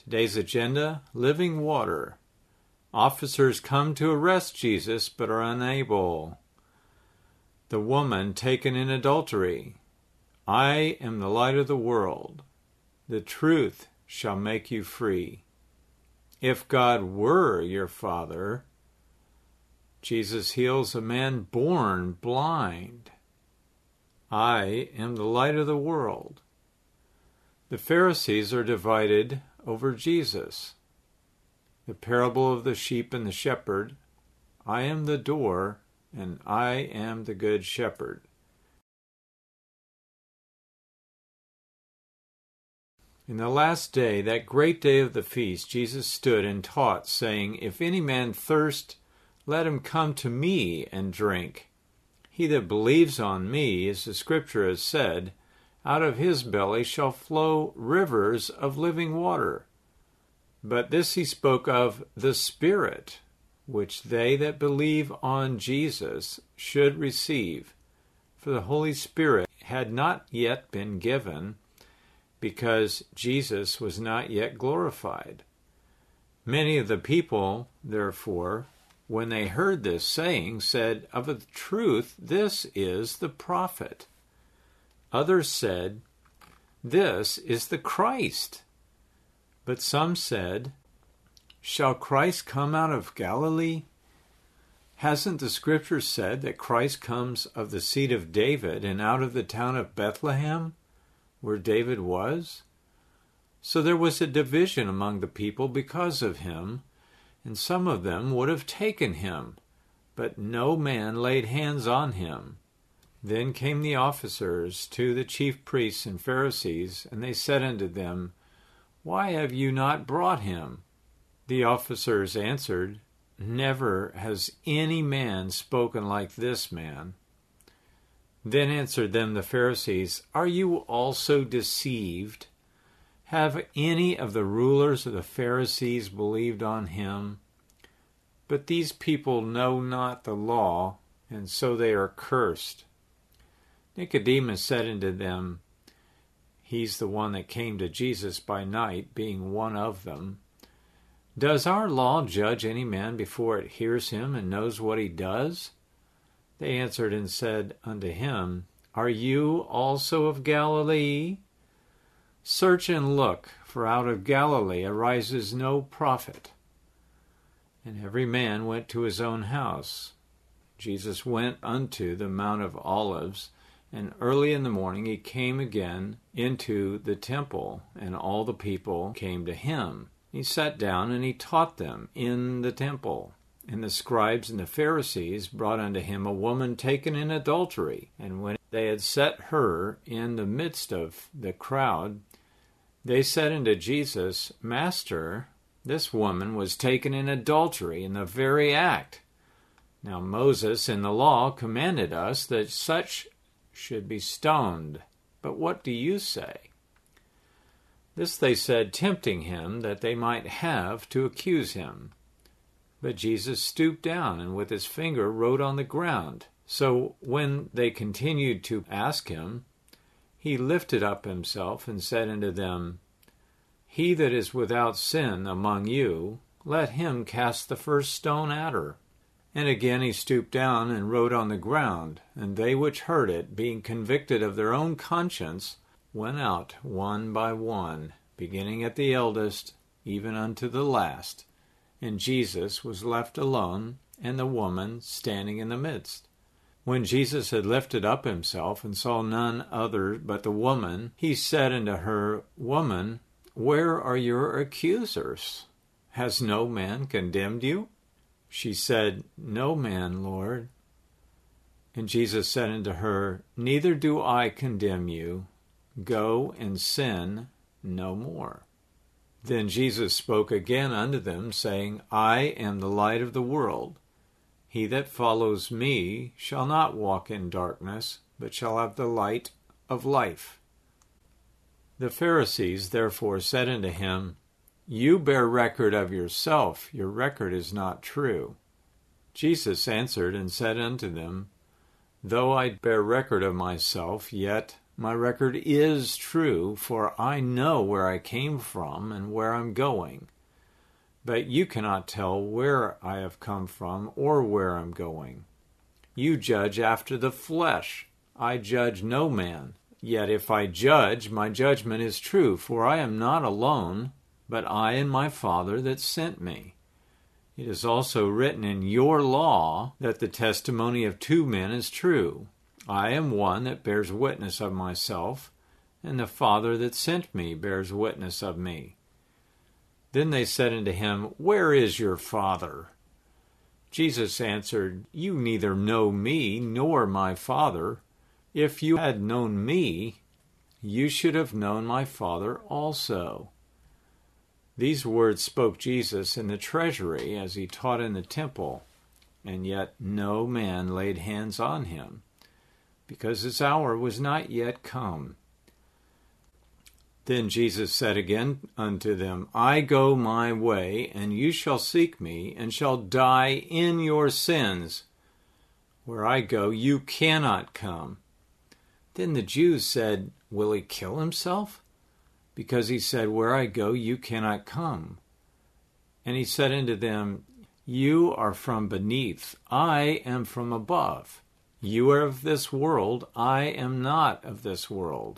Today's agenda, living water. Officers come to arrest Jesus but are unable. The woman taken in adultery. I am the light of the world. The truth shall make you free. If God were your Father, Jesus heals a man born blind. I am the light of the world. The Pharisees are divided over Jesus. The parable of the sheep and the shepherd. I am the door, and I am the good shepherd. In the last day, that great day of the feast, Jesus stood and taught, saying, If any man thirst, let him come to me and drink. He that believes on me, as the Scripture has said, out of his belly shall flow rivers of living water. But this he spoke of the Spirit, which they that believe on Jesus should receive. For the Holy Spirit had not yet been given, because Jesus was not yet glorified. Many of the people, therefore, when they heard this saying, said, Of a truth, this is the prophet. Others said, This is the Christ. But some said, Shall Christ come out of Galilee? Hasn't the Scripture said that Christ comes of the seed of David and out of the town of Bethlehem, where David was? So there was a division among the people because of him, and some of them would have taken him, but no man laid hands on him. Then came the officers to the chief priests and Pharisees, and they said unto them, Why have you not brought him? The officers answered, Never has any man spoken like this man. Then answered them the Pharisees, Are you also deceived? Have any of the rulers of the Pharisees believed on him? But these people know not the law, and so they are cursed. Nicodemus said unto them, he's the one that came to Jesus by night, being one of them, Does our law judge any man before it hears him and knows what he does? They answered and said unto him, Are you also of Galilee? Search and look, for out of Galilee arises no prophet. And every man went to his own house. Jesus went unto the Mount of Olives, and early in the morning he came again into the temple, and all the people came to him. He sat down and he taught them in the temple. And the scribes and the Pharisees brought unto him a woman taken in adultery. And when they had set her in the midst of the crowd, they said unto Jesus, Master, this woman was taken in adultery in the very act. Now Moses in the law commanded us that such should be stoned. But what do you say? This they said, tempting him, that they might have to accuse him. But Jesus stooped down, and with his finger wrote on the ground. So when they continued to ask him, he lifted up himself and said unto them, He that is without sin among you, let him cast the first stone at her. And again he stooped down and wrote on the ground. And they which heard it, being convicted of their own conscience, went out one by one, beginning at the eldest, even unto the last. And Jesus was left alone, and the woman standing in the midst. When Jesus had lifted up himself, and saw none other but the woman, he said unto her, Woman, where are your accusers? Has no man condemned you? She said, No man, Lord. And Jesus said unto her, Neither do I condemn you. Go and sin no more. Then Jesus spoke again unto them, saying, I am the light of the world. He that follows me shall not walk in darkness, but shall have the light of life. The Pharisees therefore said unto him, You bear record of yourself, your record is not true. Jesus answered and said unto them, Though I bear record of myself, yet My record is true, for I know where I came from and where I'm going. But you cannot tell where I have come from or where I'm going. You judge after the flesh. I judge no man. Yet if I judge, my judgment is true, for I am not alone, but I and my Father that sent me. It is also written in your law that the testimony of 2 men is true. I am one that bears witness of myself, and the Father that sent me bears witness of me. Then they said unto him, Where is your Father? Jesus answered, You neither know me nor my Father. If you had known me, you should have known my Father also. These words spoke Jesus in the treasury as he taught in the temple, and yet no man laid hands on him, because his hour was not yet come. Then Jesus said again unto them, I go my way, and you shall seek me, and shall die in your sins. Where I go, you cannot come. Then the Jews said, Will he kill himself? Because he said, Where I go, you cannot come. And he said unto them, You are from beneath, I am from above. You are of this world, I am not of this world.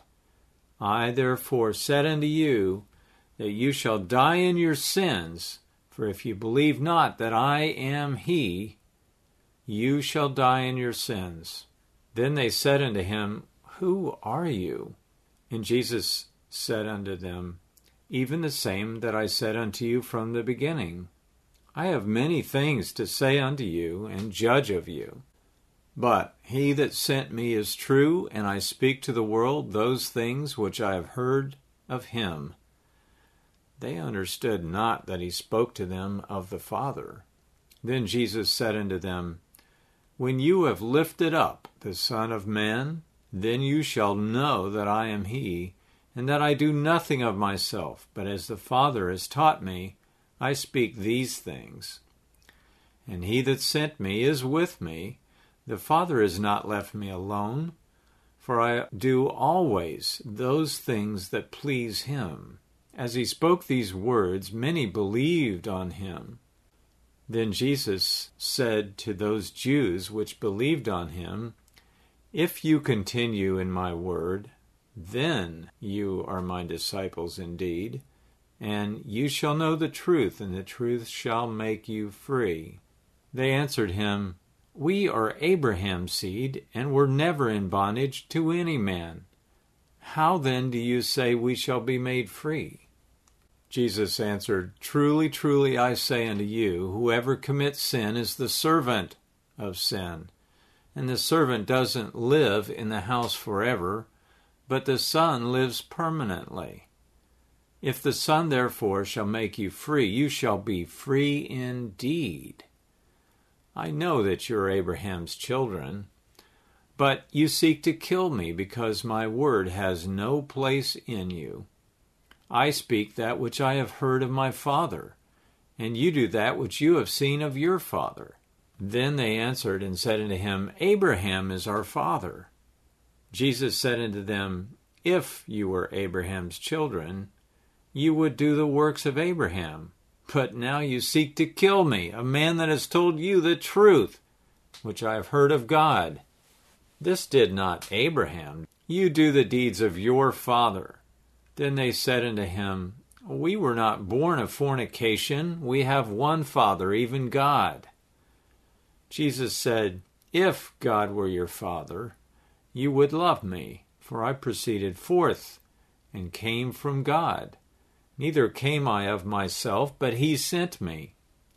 I therefore said unto you, that you shall die in your sins, for if you believe not that I am he, you shall die in your sins. Then they said unto him, Who are you? And Jesus said unto them, Even the same that I said unto you from the beginning. I have many things to say unto you, and judge of you. But he that sent me is true, and I speak to the world those things which I have heard of him. They understood not that he spoke to them of the Father. Then Jesus said unto them, When you have lifted up the Son of Man, then you shall know that I am he, and that I do nothing of myself, but as the Father has taught me, I speak these things. And he that sent me is with me. The Father has not left me alone, for I do always those things that please him. As he spoke these words, many believed on him. Then Jesus said to those Jews which believed on him, If you continue in my word, then you are my disciples indeed, and you shall know the truth, and the truth shall make you free. They answered him, We are Abraham's seed, and were never in bondage to any man. How then do you say we shall be made free? Jesus answered, Truly, truly, I say unto you, whoever commits sin is the servant of sin. And the servant doesn't live in the house forever, but the Son lives permanently. If the Son therefore shall make you free, you shall be free indeed. I know that you are Abraham's children, but you seek to kill me because my word has no place in you. I speak that which I have heard of my Father, and you do that which you have seen of your father. Then they answered and said unto him, Abraham is our father. Jesus said unto them, If you were Abraham's children, you would do the works of Abraham. But now you seek to kill me, a man that has told you the truth, which I have heard of God. This did not Abraham. You do the deeds of your father. Then they said unto him, We were not born of fornication. We have one Father, even God. Jesus said, If God were your Father, you would love me, for I proceeded forth and came from God. Neither came I of myself, but he sent me.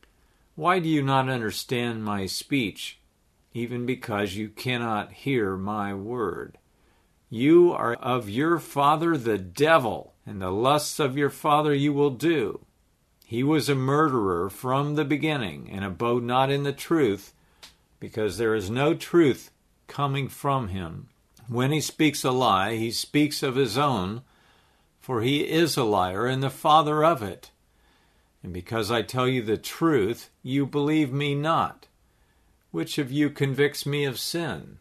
Why do you not understand my speech, even because you cannot hear my word? You are of your father the devil, and the lusts of your father you will do. He was a murderer from the beginning, and abode not in the truth, because there is no truth coming from him. When he speaks a lie, he speaks of his own, for he is a liar and the father of it. And because I tell you the truth, you believe me not. Which of you convicts me of sin?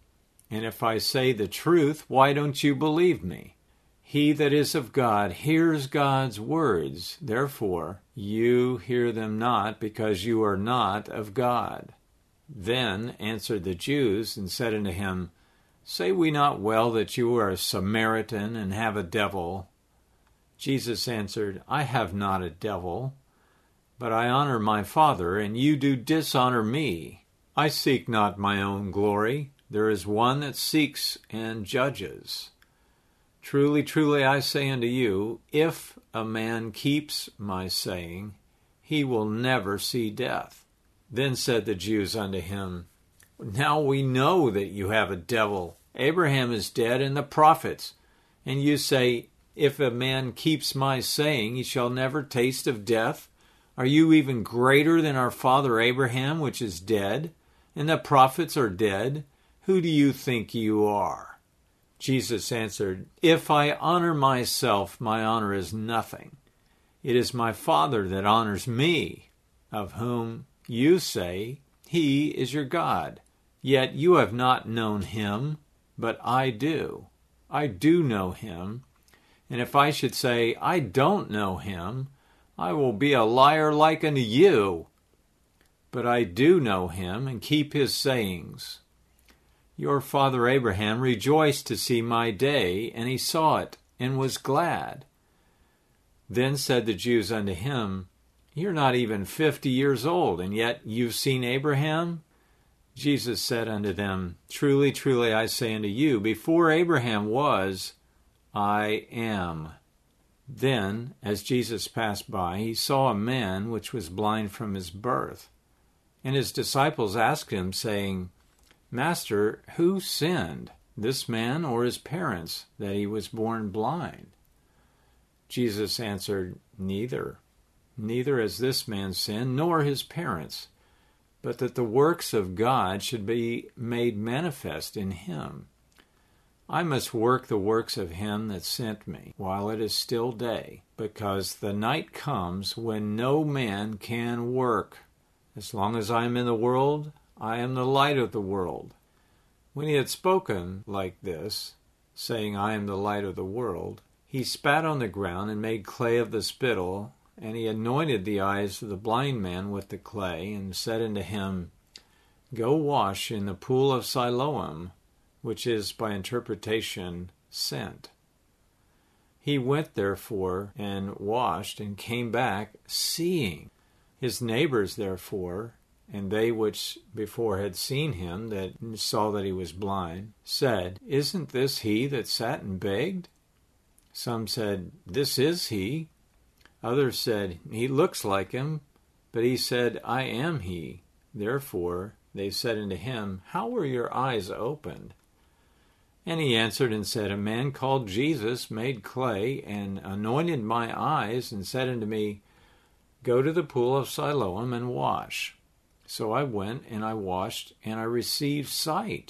And if I say the truth, why don't you believe me? He that is of God hears God's words. Therefore, you hear them not, because you are not of God. Then answered the Jews, and said unto him, Say we not well that you are a Samaritan, and have a devil? Jesus answered, I have not a devil, but I honor my Father, and you do dishonor me. I seek not my own glory. There is one that seeks and judges. Truly, truly, I say unto you, if a man keeps my saying, he will never see death. Then said the Jews unto him, Now we know that you have a devil. Abraham is dead, and the prophets. And you say, If a man keeps my saying, he shall never taste of death. Are you even greater than our father Abraham, which is dead? And the prophets are dead. Who do you think you are? Jesus answered, If I honor myself, my honor is nothing. It is my Father that honors me, of whom you say, He is your God. Yet you have not known him, but I do. I do know him. And if I should say, I don't know him, I will be a liar like unto you. But I do know him, and keep his sayings. Your father Abraham rejoiced to see my day, and he saw it, and was glad. Then said the Jews unto him, You're not even 50 years old, and yet you've seen Abraham? Jesus said unto them, Truly, truly, I say unto you, before Abraham was, I am. Then, as Jesus passed by, he saw a man which was blind from his birth. And his disciples asked him, saying, Master, who sinned, this man or his parents, that he was born blind? Jesus answered, Neither. Neither has this man sinned, nor his parents, but that the works of God should be made manifest in him. I must work the works of him that sent me, while it is still day, because the night comes when no man can work. As long as I am in the world, I am the light of the world. When he had spoken like this, saying, I am the light of the world, he spat on the ground and made clay of the spittle, and he anointed the eyes of the blind man with the clay, and said unto him, Go wash in the pool of Siloam, which is by interpretation sent. He went therefore and washed, and came back seeing. His neighbors therefore, and they which before had seen him, that saw that he was blind, said, Isn't this he that sat and begged? Some said, This is he. Others said, He looks like him. But he said, I am he. Therefore they said unto him, How were your eyes opened? And he answered and said, A man called Jesus made clay, and anointed my eyes, and said unto me, Go to the pool of Siloam and wash. So I went, and I washed, and I received sight.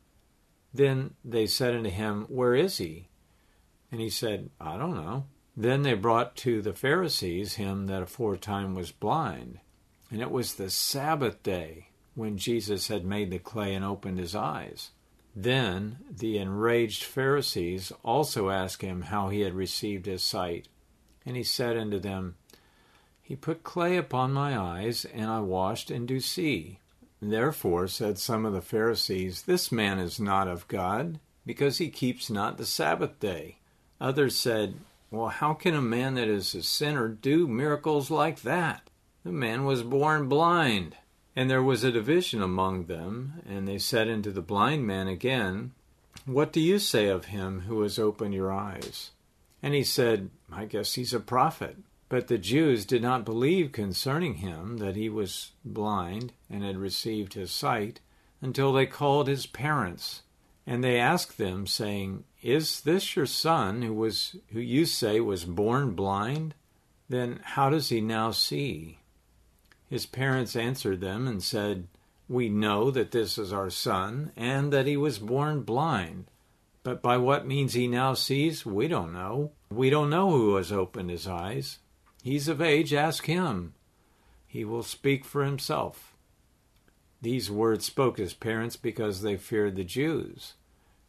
Then they said unto him, Where is he? And he said, I don't know. Then they brought to the Pharisees him that aforetime was blind. And it was the Sabbath day, when Jesus had made the clay and opened his eyes. Then the enraged Pharisees also asked him how he had received his sight. And he said unto them, He put clay upon my eyes, and I washed, and do see. Therefore said some of the Pharisees, This man is not of God, because he keeps not the Sabbath day. Others said, Well, how can a man that is a sinner do miracles like that? The man was born blind. And there was a division among them, and they said unto the blind man again, What do you say of him who has opened your eyes? And he said, I guess he's a prophet. But the Jews did not believe concerning him that he was blind and had received his sight, until they called his parents. And they asked them, saying, Is this your son who you say was born blind? Then how does he now see? His parents answered them and said, We know that this is our son, and that he was born blind. But by what means he now sees, we don't know. We don't know who has opened his eyes. He's of age, ask him. He will speak for himself. These words spoke his parents because they feared the Jews.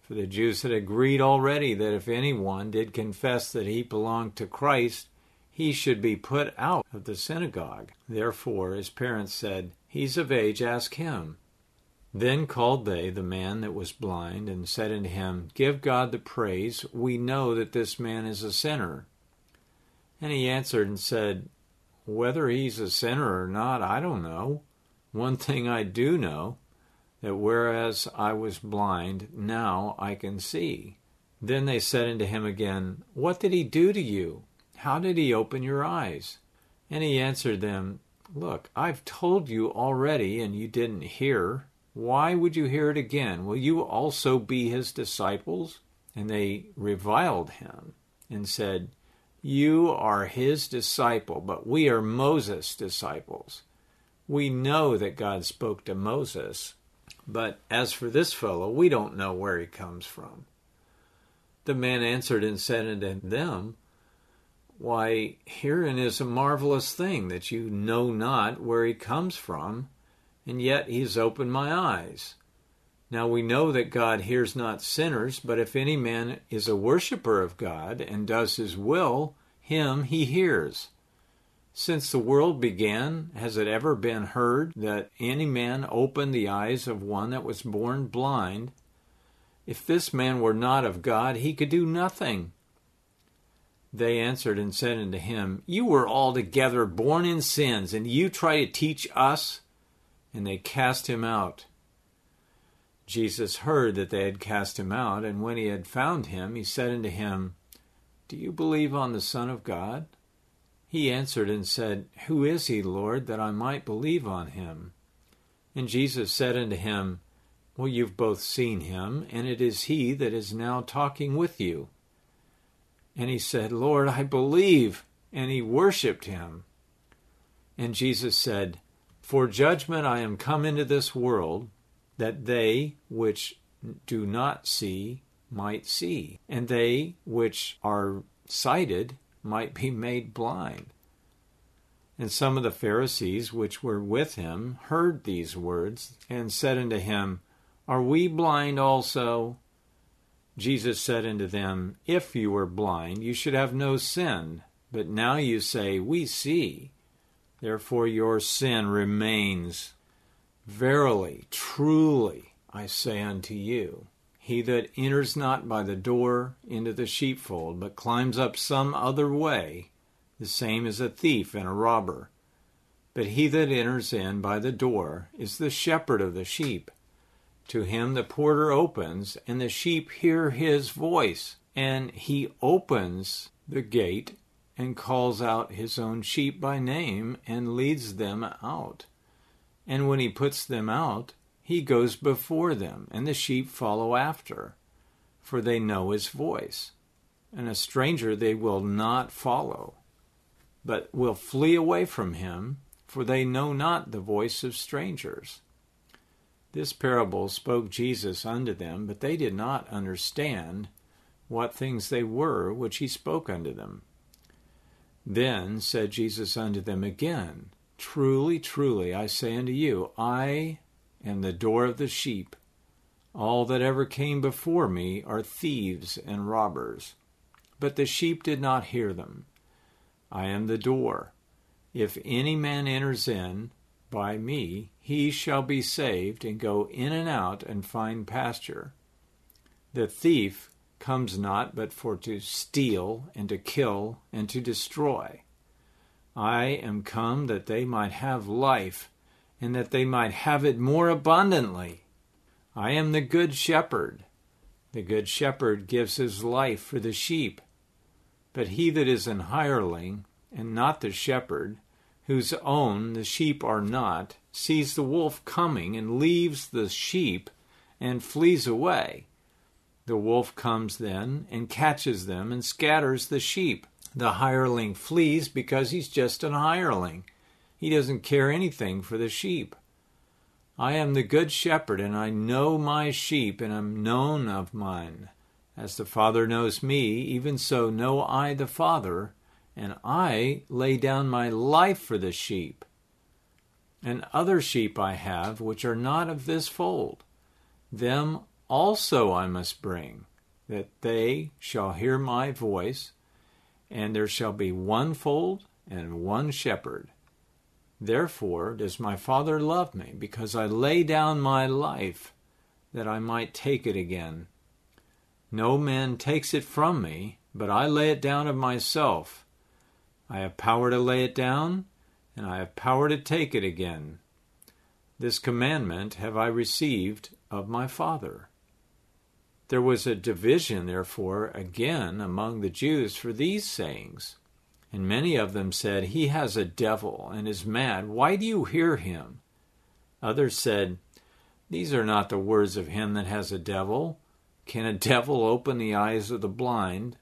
For the Jews had agreed already that if anyone did confess that he belonged to Christ, he should be put out of the synagogue. Therefore his parents said, "He's of age, ask him." Then called they the man that was blind, and said unto him, Give God the praise. We know that this man is a sinner. And he answered and said, Whether he's a sinner or not, I don't know. One thing I do know, that whereas I was blind, now I can see. Then they said unto him again, What did he do to you? How did he open your eyes? And he answered them, Look, I've told you already, and you didn't hear. Why would you hear it again? Will you also be his disciples? And they reviled him and said, You are his disciple, but we are Moses' disciples. We know that God spoke to Moses, but as for this fellow, we don't know where he comes from. The man answered and said unto them, Why, herein is a marvelous thing, that you know not where he comes from, and yet he has opened my eyes. Now we know that God hears not sinners, but if any man is a worshipper of God, and does his will, him he hears. Since the world began, has it ever been heard that any man opened the eyes of one that was born blind? If this man were not of God, he could do nothing. They answered and said unto him, You were altogether born in sins, and you try to teach us? And they cast him out. Jesus heard that they had cast him out, and when he had found him, he said unto him, Do you believe on the Son of God? He answered and said, Who is he, Lord, that I might believe on him? And Jesus said unto him, Well, you've both seen him, and it is he that is now talking with you. And he said, Lord, I believe. And he worshipped him. And Jesus said, For judgment I am come into this world, that they which do not see might see, and they which are sighted might be made blind. And some of the Pharisees which were with him heard these words, and said unto him, Are we blind also? Jesus said unto them, If you were blind, you should have no sin. But now you say, We see. Therefore your sin remains. Verily, truly, I say unto you, he that enters not by the door into the sheepfold, but climbs up some other way, the same is a thief and a robber. But he that enters in by the door is the shepherd of the sheep. To him the porter opens, and the sheep hear his voice. And he opens the gate and calls out his own sheep by name and leads them out. And when he puts them out, he goes before them, and the sheep follow after, for they know his voice. And a stranger they will not follow, but will flee away from him, for they know not the voice of strangers. This parable spoke Jesus unto them, but they did not understand what things they were which he spoke unto them. Then said Jesus unto them again, Truly, truly, I say unto you, I am the door of the sheep. All that ever came before me are thieves and robbers, but the sheep did not hear them. I am the door. If any man enters in by me, he shall be saved, and go in and out and find pasture. The thief comes not but for to steal and to kill and to destroy. I am come that they might have life, and that they might have it more abundantly. I am the good shepherd. The good shepherd gives his life for the sheep. But he that is an hireling, and not the shepherd, whose own the sheep are not, sees the wolf coming, and leaves the sheep, and flees away. The wolf comes then, and catches them, and scatters the sheep. The hireling flees because he's just an hireling. He doesn't care anything for the sheep. I am the good shepherd, and I know my sheep, and am known of mine. As the Father knows me, even so know I the Father, and I lay down my life for the sheep. And other sheep I have, which are not of this fold. Them also I must bring, that they shall hear my voice, and there shall be one fold and one shepherd. Therefore does my Father love me, because I lay down my life, that I might take it again. No man takes it from me, but I lay it down of myself. I have power to lay it down, and I have power to take it again. This commandment have I received of my Father. There was a division, therefore, again among the Jews for these sayings. And many of them said, He has a devil and is mad. Why do you hear him? Others said, These are not the words of him that has a devil. Can a devil open the eyes of the blind?